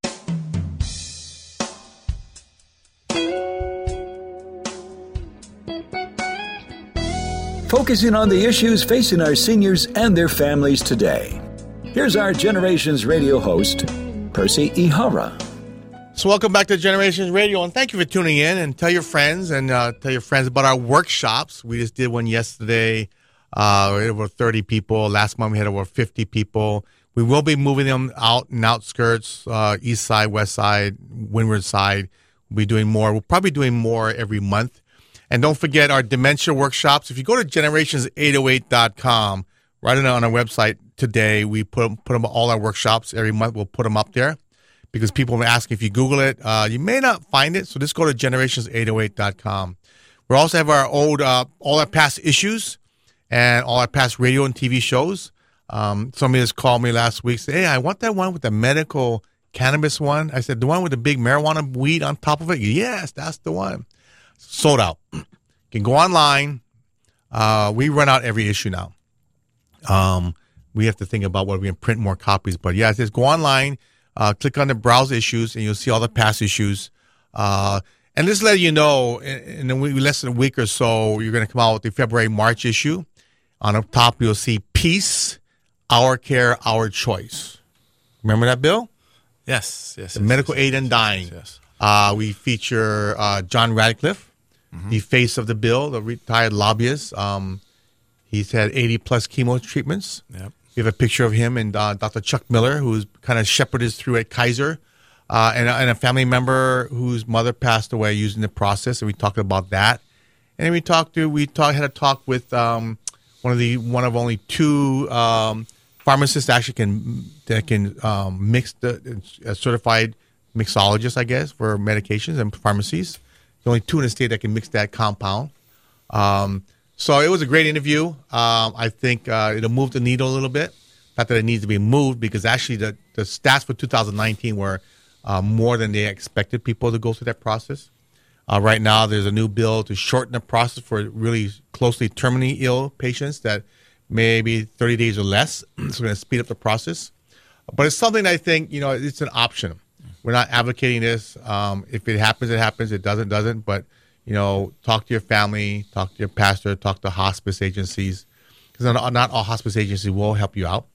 Focusing on the issues facing our seniors and their families today. Here's our Generations Radio host, Percy Ihara. So welcome back to Generations Radio, and thank you for tuning in. And tell your friends and uh, tell your friends about our workshops. We just did one yesterday. Uh, we had over thirty people. Last month we had over fifty people. We will be moving them out in outskirts, uh, east side, west side, windward side. We'll be doing more. We'll probably be doing more every month. And don't forget our dementia workshops. If you go to generations eight oh eight dot com, right on our website today, we put, put them all our workshops. Every month we'll put them up there because people will ask if you Google it. Uh, you may not find it, so just go to generations eight oh eight dot com. We also have our old, uh, all our past issues and all our past radio and T V shows. Um, somebody just called me last week, said, hey, I want that one with the medical cannabis one. I said, the one with the big marijuana weed on top of it? Yes, that's the one. Sold out. You can go online. Uh, we run out every issue now. Um, we have to think about whether we can print more copies. But yeah, it says go online, uh, click on the browse issues, and you'll see all the past issues. Uh, and just let you know, in, in less than a week or so, you're going to come out with the February, March issue. On the top, you'll see Peace, Our Care, Our Choice. Remember that, Bill? Yes, yes. The yes, medical yes, aid and yes, dying. Yes, yes. Uh, we feature uh, John Radcliffe. Mm-hmm. The face of the bill, the retired lobbyist. Um, he's had eighty plus chemo treatments. Yep. We have a picture of him and uh, Doctor Chuck Miller, who's kind of shepherded us through at Kaiser, uh, and, and a family member whose mother passed away using the process. And we talked about that. And then we talked to we talk, had a talk with um, one of the one of only two um, pharmacists that actually can that can um, mix the uh, certified mixologists, I guess, for medications and pharmacies. There's only two in the state that can mix that compound. Um, so it was a great interview. Um, I think uh, it'll move the needle a little bit. Not that it needs to be moved, because actually the, the stats for two thousand nineteen were uh, more than they expected people to go through that process. Uh, right now, there's a new bill to shorten the process for really closely terminally ill patients that maybe thirty days or less. So we're going to speed up the process. But it's something that I think, you know, it's an option. We're not advocating this. Um, if it happens, it happens. It doesn't, doesn't. But, you know, talk to your family, talk to your pastor, talk to hospice agencies, because not, not all hospice agencies will help you out.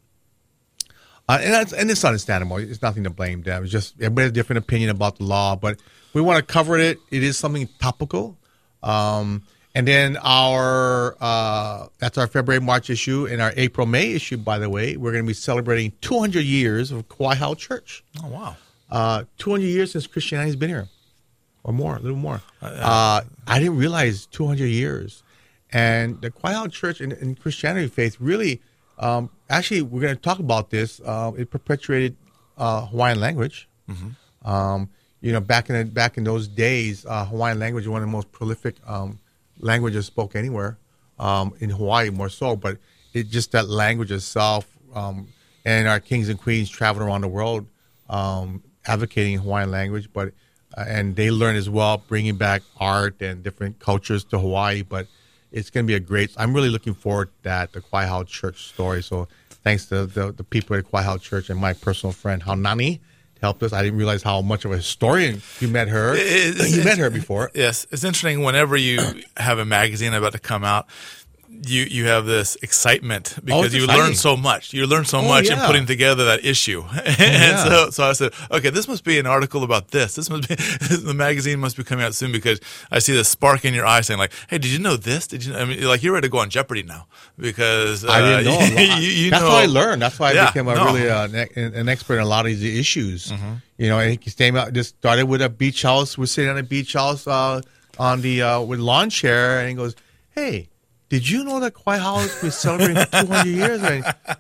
Uh, and, that's, and it's understandable. It's nothing to blame them. It's just everybody has a different opinion about the law. But we want to cover it. It is something topical. Um, and then our uh, that's our February, March issue. And our April, May issue, by the way, we're going to be celebrating two hundred years of Kauai Hau Church. Oh, wow. Uh, two hundred years since Christianity's been here, or more, a little more. Uh, I didn't realize two hundred years. And the Kauai Hau Church and, and Christianity faith really, um, actually, we're going to talk about this. Uh, it perpetuated uh, Hawaiian language. Mm-hmm. Um, you know, back in the, back in those days, uh, Hawaiian language was one of the most prolific um, languages spoke anywhere um, in Hawaii, more so. But it just that language itself, um, and our kings and queens travel around the world um, advocating Hawaiian language, but uh, and they learn as well, bringing back art and different cultures to Hawaii. But it's going to be a great. I'm really looking forward to that, the Kwaihaut Church story. So thanks to the, the people at Kwaihaut Church and my personal friend Haunani helped us. I didn't realize how much of a historian you met her. It, you met her before. Yes, it's interesting. Whenever you have a magazine about to come out, you you have this excitement because oh, you exciting. learn so much. You learn so oh, much yeah. in putting together that issue. Oh, and yeah. so, so I said, okay, this must be an article about this. This must be the magazine must be coming out soon because I see the spark in your eye saying like, hey, did you know this? Did you? I mean, like you're ready to go on Jeopardy now because uh, I didn't know. you, you That's know, how I learned. That's why I yeah, became a no. really uh, an, an expert in a lot of these issues. Mm-hmm. You know, and he came out, just started with a beach house. We're sitting on a beach house uh, on the uh, with lawn chair, and he goes, "Hey, did you know that Kwaihaut was celebrating two hundred years?" And I,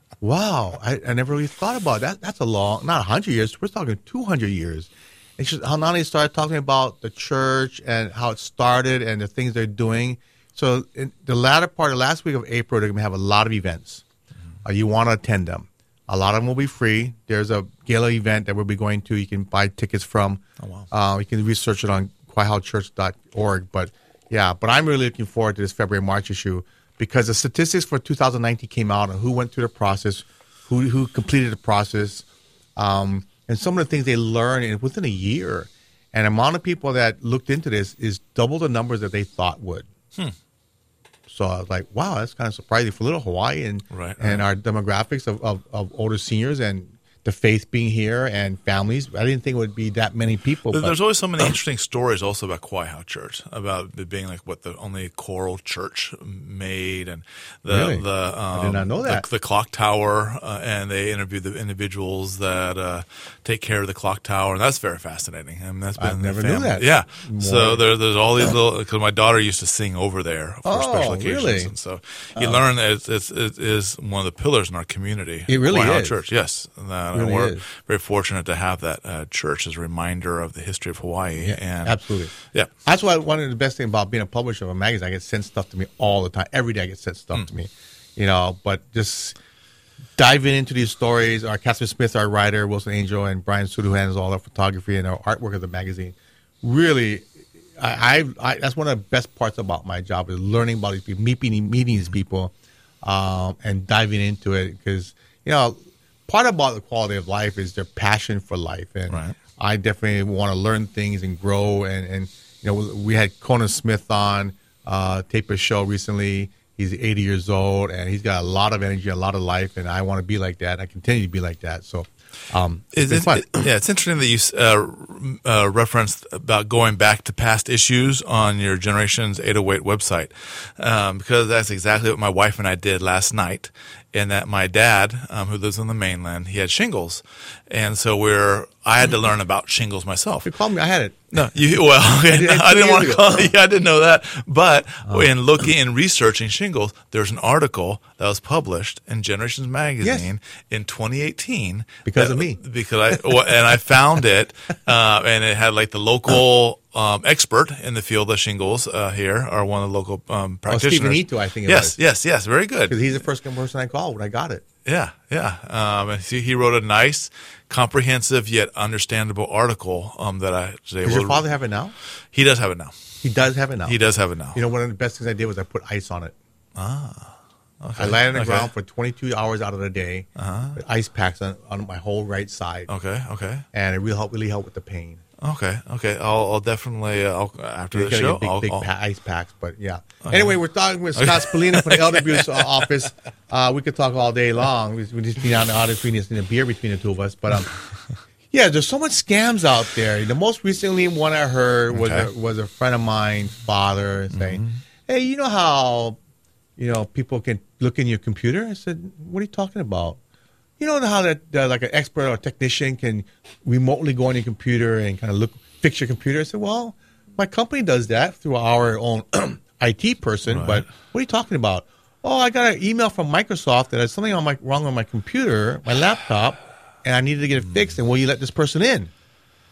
wow, I, I never really thought about that. That's a long, not one hundred years. We're talking two hundred years. And just Haunani started talking about the church and how it started and the things they're doing. So in the latter part of last week of April, they're going to have a lot of events. Mm-hmm. Uh, you want to attend them. A lot of them will be free. There's a gala event that we'll be going to. You can buy tickets from. Oh, wow. Uh, you can research it on kwaihaut church dot org. But, yeah, but I'm really looking forward to this February, March issue because the statistics for two thousand nineteen came out on who went through the process, who who completed the process, um, and some of the things they learned in, within a year. And the amount of people that looked into this is double the numbers that they thought would. Hmm. So I was like, wow, that's kind of surprising for little Hawaii and right, and right. our demographics of, of, of older seniors and the faith being here and families. I didn't think it would be that many people. There's but, always so many interesting stories also about Kwaihaut Church, about it being like what the only choral church made, and the Really? the um, I did not know that. the, the clock tower, uh, and they interviewed the individuals that uh, take care of the clock tower, and that's very fascinating. I mean, that's been I the never knew family. that. Yeah, More. so there, there's all these little because my daughter used to sing over there for Oh, special occasions, really? and so you Oh. learn that it's, it's it is one of the pillars in our community. It really Kwaihaut is. Church, yes, and that, It really we're is. very fortunate to have that uh, church as a reminder of the history of Hawaii. Yeah, and absolutely. Yeah. That's why one of the best things about being a publisher of a magazine, I get sent stuff to me all the time. Every day I get sent stuff Mm. to me. You know, but just diving into these stories, our Catherine Smith, our writer, Wilson Angel, and Brian Sudu, who handles all our photography and our artwork of the magazine. Really, I, I, I that's one of the best parts about my job is learning about these people, meeting, meeting these people, um, and diving into it. Because, you know, part about the quality of life is their passion for life. And Right. I definitely want to learn things and grow. And, and you know, we had Conan Smith on, uh, tape a show recently. He's eighty years old, and he's got a lot of energy, a lot of life, and I want to be like that. I continue to be like that. So um, it's It's been it, fun. yeah, it's interesting that you uh, uh, referenced about going back to past issues on your Generations eight oh eight website, um, because that's exactly what my wife and I did last night. And that my dad, um, who lives on the mainland, he had shingles, and so we're I had to learn about shingles myself. You called me. I had it. No, you well, okay, did no, it I two didn't want to years call ago. you. I didn't know that. But in looking and researching shingles, there's an article that was published in Generations magazine in twenty eighteen Because that- of me. Because I well, and I found it, uh, and it had like the local um, expert in the field of shingles uh, here, or one of the local um, Oh, practitioners. Stephen Ito, I think it yes, was. yes, yes, very good. Because he's the first person I called when I got it. Yeah, yeah. Um, and see, he wrote a nice, comprehensive yet understandable article um, that I was able Does your to- father have it now? He does have it now. He does have it now. He does have it now. You know, one of the best things I did was I put ice on it. Ah, okay. I lay on the Okay. ground for twenty-two hours out of the day Uh-huh. with ice packs on, on my whole right side. Okay, okay. And it really helped, really helped with the pain. Okay, okay. I'll, I'll definitely uh, I'll, after You the gotta show. get big, I'll, big I'll- pa- ice packs, but yeah. Okay. Anyway, we're talking with Scott Spallina from the Elder Abuse uh, office. Uh, we could talk all day long. We, we just be out in the audience drinking a beer between the two of us. But um, yeah, there's so much scams out there. The most recently one I heard was Okay. a, was a friend of mine's father saying, "Hey, you know how you know people can look in your computer?" I said, "What are you talking about?" You know how that uh, like an expert or a technician can remotely go on your computer and kind of look fix your computer? I said, "Well, my company does that through our own I T person, Right. but what are you talking about?" "Oh, I got an email from Microsoft that there's something on my wrong on my computer, my laptop, and I needed to get it fixed. And will you let this person in?"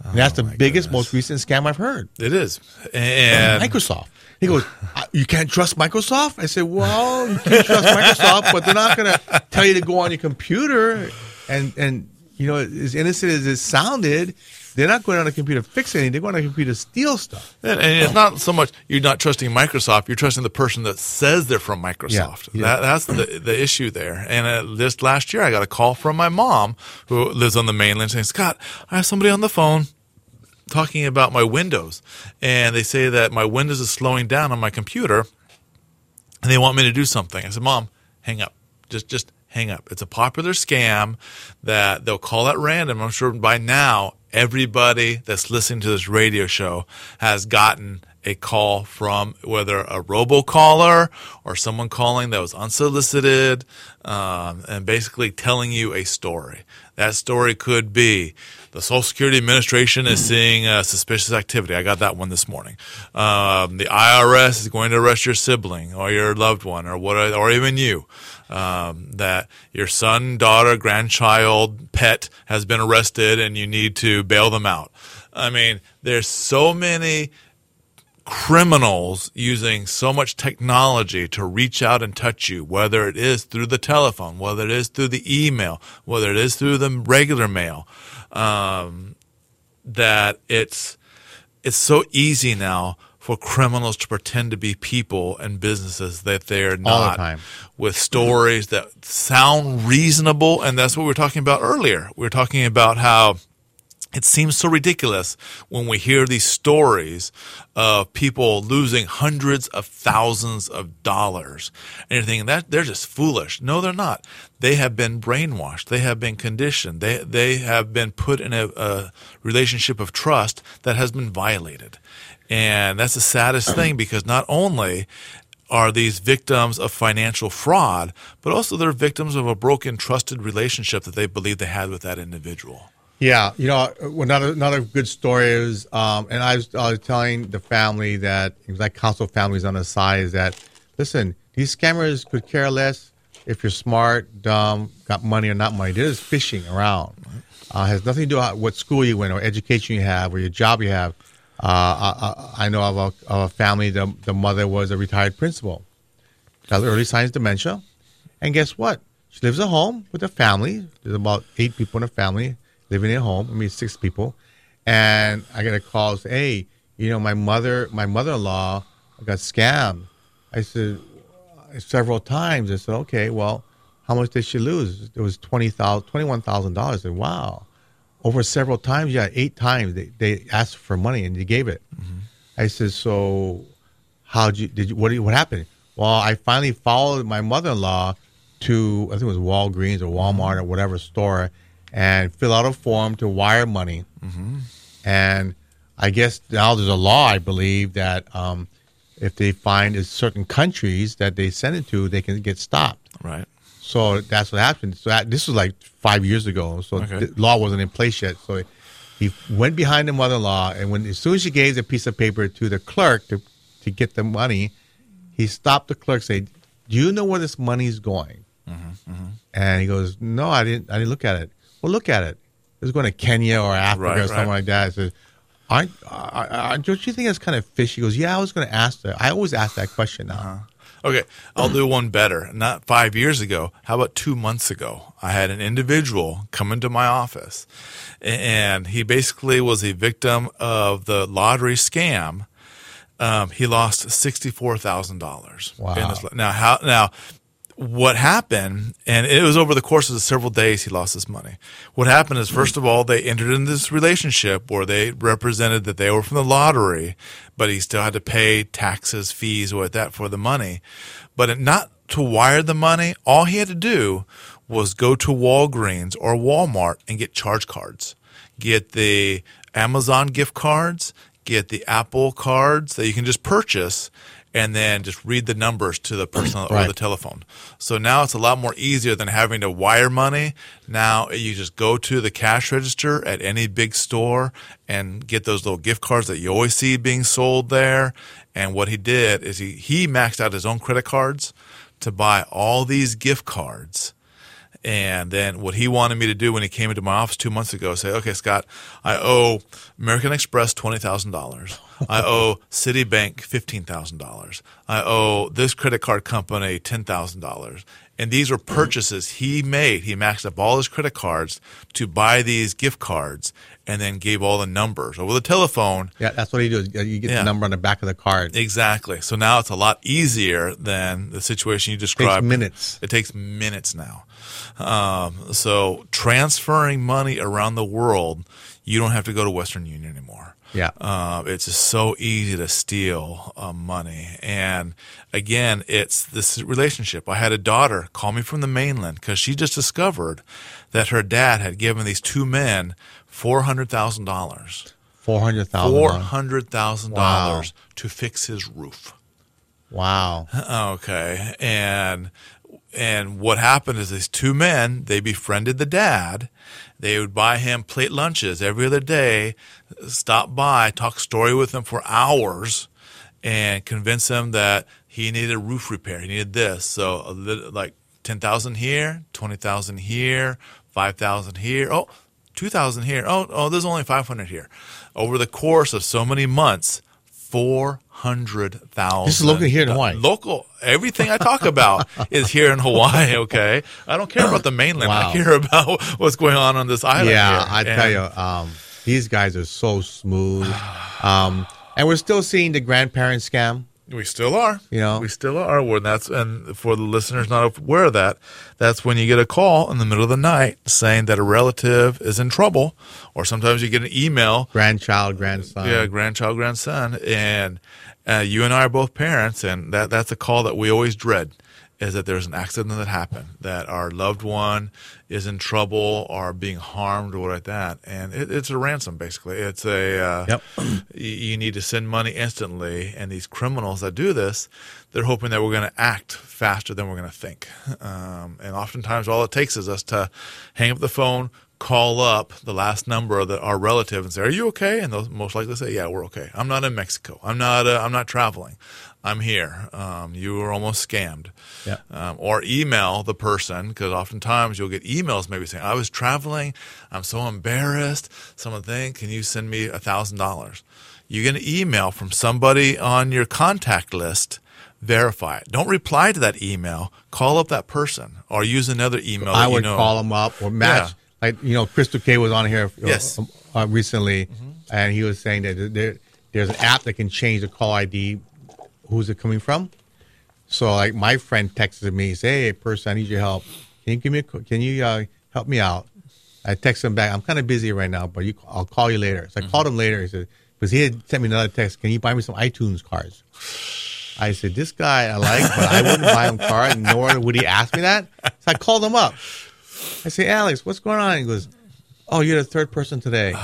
And that's the biggest, most recent scam I've heard. It is. And Microsoft. He goes, you can't trust Microsoft? I said, well, you can't trust Microsoft, but they're not going to tell you to go on your computer. And, and you know, as innocent as it sounded, they're not going on a computer to fix anything. They're going on a computer to steal stuff. And, and it's not so much you're not trusting Microsoft. You're trusting the person that says they're from Microsoft. Yeah, yeah. That, that's the the issue there. And uh, this last year, I got a call from my mom, who lives on the mainland, saying, Scott, I have somebody on the phone talking about my Windows. And they say that my Windows is slowing down on my computer, and they want me to do something. I said, Mom, hang up. Just just hang up. It's a popular scam that they'll call at random. I'm sure by now, everybody that's listening to this radio show has gotten a call from whether a robocaller or someone calling that was unsolicited, um, and basically telling you a story. That story could be the Social Security Administration is seeing uh, suspicious activity. I got that one this morning. Um, the I R S is going to arrest your sibling or your loved one or what, or even you. Um, that your son, daughter, grandchild, pet has been arrested and you need to bail them out. I mean, there's so many criminals using so much technology to reach out and touch you, whether it is through the telephone, whether it is through the email, whether it is through the regular mail, um, that it's it's so easy now for criminals to pretend to be people and businesses that they're not, all the time, with stories that sound reasonable. And that's what we were talking about earlier. We were talking about how it seems so ridiculous when we hear these stories of people losing hundreds of thousands of dollars. And you're thinking that they're just foolish. No, they're not. They have been brainwashed. They have been conditioned. They they have been put in a, a relationship of trust that has been violated. And that's the saddest thing, because not only are these victims of financial fraud, but also they're victims of a broken, trusted relationship that they believe they had with that individual. Yeah, you know, another another good story is, um, and I was, I was telling the family that, because I counsel families on the side, is that, listen, these scammers could care less if you're smart, dumb, got money or not money. They're just fishing around. Uh, has nothing to do with what school you went or education you have or your job you have. Uh, I, I know of a, of a family, the, the mother was a retired principal. She has early signs of dementia. And guess what? She lives at home with a family. There's about eight people in a family living at home. I mean, six people. And I get a call, say, hey, you know, my mother, my mother-in-law got scammed. I said, several times. I said, okay, well, how much did she lose? It was twenty thousand dollars, twenty-one thousand dollars. I said, wow. Over several times, yeah, eight times, they, they asked for money and you gave it. Mm-hmm. I said, so how'd you, did you, what, what happened? Well, I finally followed my mother-in-law to, I think it was Walgreens or Walmart or whatever store, and fill out a form to wire money. Mm-hmm. And I guess now there's a law, I believe, that um, if they find in certain countries that they send it to, they can get stopped. Right. So that's what happened. So that, this was like five years ago. So Okay. the law wasn't in place yet. So he went behind the mother-in-law, and when as soon as she gave the piece of paper to the clerk to, to get the money, he stopped the clerk, said, do you know where this money is going? Mm-hmm. Mm-hmm. And he goes, no, I didn't I didn't look at it. Well, look at it. It's going to Kenya or Africa Right, or something right. like that. I said, aren't, uh, uh, don't you think that's kind of fishy? He goes, yeah, I was going to ask that. I always ask that question now. Uh-huh. Okay, I'll do one better. Not five years ago. How about two months ago? I had an individual come into my office, and he basically was a victim of the lottery scam. Um, he lost sixty-four thousand dollars. Wow. In his, now, how now? What happened, and it was over the course of several days he lost his money. What happened is, first of all, they entered into this relationship where they represented that they were from the lottery, but he still had to pay taxes, fees, or that for the money. But it, not to wire the money, all he had to do was go to Walgreens or Walmart and get charge cards. Get the Amazon gift cards, get the Apple cards that you can just purchase, and then just read the numbers to the person over Right. the telephone. So now it's a lot more easier than having to wire money. Now you just go to the cash register at any big store and get those little gift cards that you always see being sold there. And what he did is he, he maxed out his own credit cards to buy all these gift cards. And then what he wanted me to do when he came into my office two months ago, say, okay, Scott, I owe American Express twenty thousand dollars. I owe Citibank fifteen thousand dollars. I owe this credit card company ten thousand dollars. And these were purchases he made. He maxed up all his credit cards to buy these gift cards and then gave all the numbers over the telephone. Yeah, that's what he does. You get Yeah. the number on the back of the card. Exactly. So now it's a lot easier than the situation you described. minutes. It takes minutes now. Um, so transferring money around the world, you don't have to go to Western Union anymore. Yeah. Uh, it's just so easy to steal uh, money. And again, it's this relationship. I had a daughter call me from the mainland because she just discovered that her dad had given these two men four hundred thousand dollars. four hundred thousand four dollars. hundred thousand dollars to fix his roof. Wow. Okay. And and what happened is these two men, they befriended the dad. They would buy him plate lunches every other day, stop by, talk story with him for hours, and convince him that he needed a roof repair. He needed this. So a little, like ten thousand here, twenty thousand here, five thousand here. Oh, two thousand here. Oh, oh, there's only five hundred here. Over the course of so many months, four hundred thousand. This is local here in Hawaii. Local. Everything I talk about is here in Hawaii, okay? I don't care about the mainland. Wow. I care about what's going on on this island Yeah, here. I And- tell you, um, these guys are so smooth. Um, and we're still seeing the grandparent scam. We still are. You know? We still are. When that's, and for the listeners not aware of that, that's when you get a call in the middle of the night saying that a relative is in trouble, or sometimes you get an email. Grandchild, grandson. Yeah, grandchild, grandson. And uh, you and I are both parents, and that that's a call that we always dread, is that there's an accident that happened, that our loved one is in trouble or being harmed or like that. And it, it's a ransom, basically. It's a, uh, Yep. you, you need to send money instantly. And these criminals that do this, they're hoping that we're going to act faster than we're going to think. Um, and oftentimes all it takes is us to hang up the phone, call up the last number of the, our relative and say, "Are you okay?" And they'll most likely say, "Yeah, we're okay. I'm not in Mexico. I'm not. Uh, I'm not traveling. I'm here. Um, you were almost scammed." Yeah. Um, or email the person, because oftentimes you'll get emails maybe saying, "I was traveling. I'm so embarrassed. Someone think, can you send me a thousand dollars?" You get an email from somebody on your contact list. Verify it. Don't reply to that email. Call up that person or use another email. I that would you know. call them up or match. Yeah. Like, you know, Crystal K was on here uh, Yes. uh, recently, and he was saying that there, there's an app that can change the call I D. Who's it coming from? So, like, my friend texted me, say, "Hey, person, I need your help. Can you give me? A, can you uh, help me out?" I texted him back. "I'm kind of busy right now, but you, I'll call you later." So I called him later. He said, because he had sent me another text. "Can you buy me some iTunes cards?" I said, "This guy I like, but I wouldn't buy him cards, nor would he ask me that." So I called him up. I say, "Alex, what's going on?" He goes, "Oh, you're the third person today."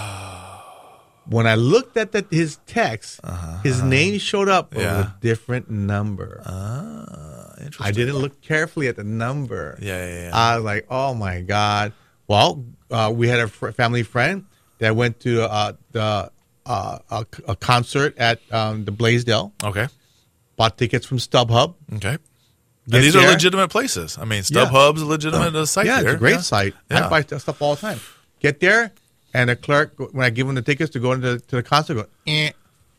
When I looked at the, his text, uh-huh. his name showed up with Yeah. a different number. Ah, interesting. I didn't look carefully at the number. Yeah, yeah, yeah. I was like, "Oh my god!" Well, uh, we had a fr- family friend that went to uh, the uh, a, a concert at um, the Blaisdell. Okay. Bought tickets from StubHub. Okay. And Gets these there. are legitimate places. I mean, Yeah. StubHub's a legitimate uh, site Yeah, here. it's a great Yeah. site. Yeah. I buy st- stuff all the time. Get there, and the clerk, when I give him the tickets to go into to the concert, go, eh.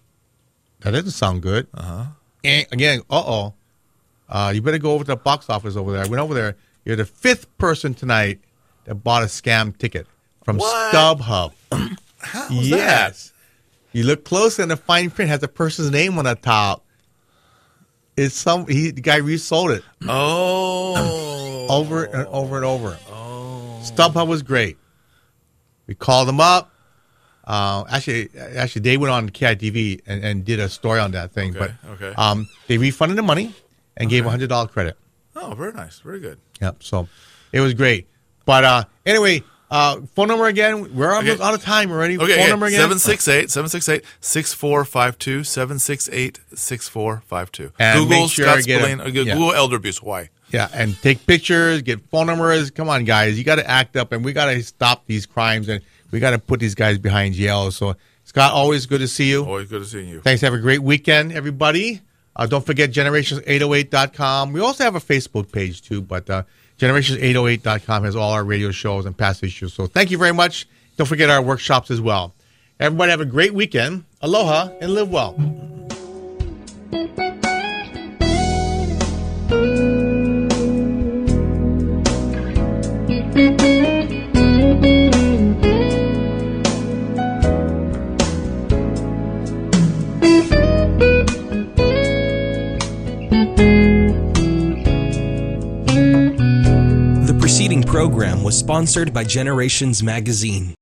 That doesn't sound good. Uh-huh. Eh. Again, uh-oh. Uh, you better go over to the box office over there. I went over there. You're the fifth person tonight that bought a scam ticket from What? StubHub. How's that? Yes. You look close, and the fine print has a person's name on the top. It's some he the guy resold it. Oh. Over and over and over. Oh. StubHub was great. We called them up. Uh, actually, actually, they went on K I T V and, and did a story on that thing. Okay, but okay. Um, they refunded the money and gave a hundred dollar credit. Oh, very nice. Very good. Yep. So it was great. But uh, anyway, uh, phone number again. We're almost Okay. out of time already. Okay, phone okay. number again. seven six eight, seven six eight, six four five two, seven six eight, six four five two. And Google make sure Scott I get a- Spillane, uh, yeah. Google Elder Abuse Hawaii. Yeah, and take pictures, get phone numbers. Come on, guys. You got to act up, and we got to stop these crimes, and we got to put these guys behind jail. So, Scott, always good to see you. Always good to see you. Thanks. Have a great weekend, everybody. Uh, don't forget generations eight oh eight dot com. We also have a Facebook page, too, but uh, generations eight oh eight dot com has all our radio shows and past issues. So thank you very much. Don't forget our workshops as well. Everybody have a great weekend. Aloha and live well. The preceding program was sponsored by Generations Magazine.